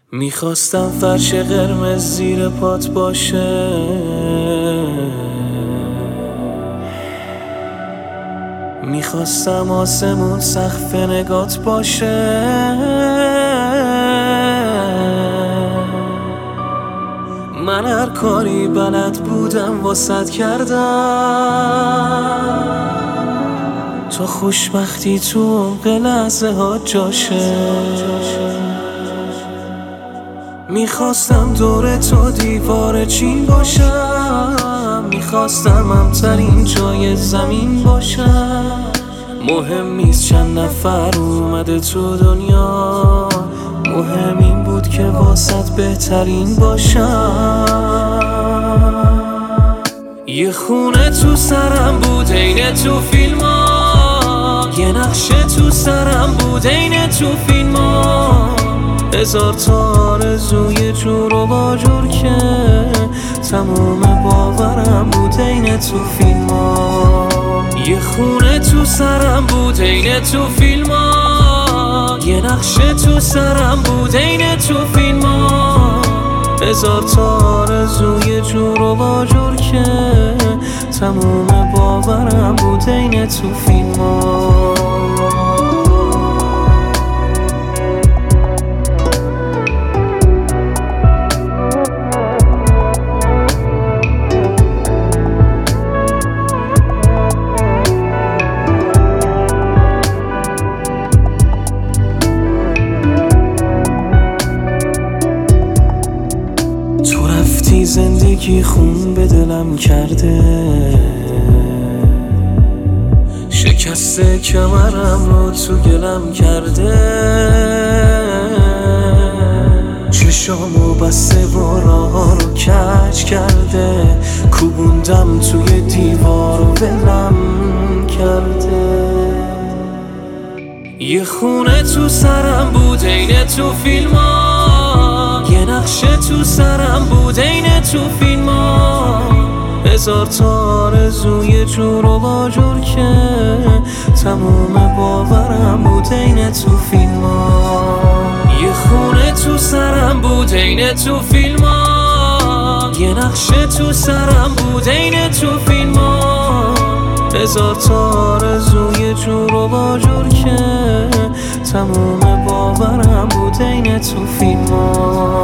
میخواستم فرش قرمز زیر پات باشه، میخواستم آسمون سقف نگات باشه، من هر کاری بلد بودم واسط کردم تا خوشبختی تو عمق لحظه ها جاشه. میخواستم دور تو دیوار چین باشم، میخواستم امترین جای زمین باشم. مهم نیست چند نفر اومده تو دنیا، مهم این بود که واسط بهترین باشم. یه خونه تو سرم بود عین تو فیلم ها، یه نقشه تو سرم بود عین تو فیلم ها. هزار تا آرزوی جور و باجور که تموم باورم بود عین تو فیلم ها. یه خونه تو سرم بود عین تو فیلم ها، یه نقشه تو سرم بود عین تو فیلم ها. هزار تا آرزوی جور و باجور که تموم باورم بود عین تو فیلم ها. زندگی خون به دلم کرده، شکست کمرم رو تو گلم کرده. چشامو بسته و راه رو کج کرده، کوبوندم توی دیوار و ولم کرده. یه خونه تو سرم بود عین تو فیلم ها، یه نقشه تو سرم بود عین تو فیلم ها. هزار تا آرزوی جور و باجور که تموم باورم بود عین تو فیلم ها. یه خونه تو سرم بود عین تو فیلم ها، یه نقشه تو سرم بود عین تو فیلم ها. هزار تا آرزوی جور و باجور که تموم باورم بود عین تو فیلم ها.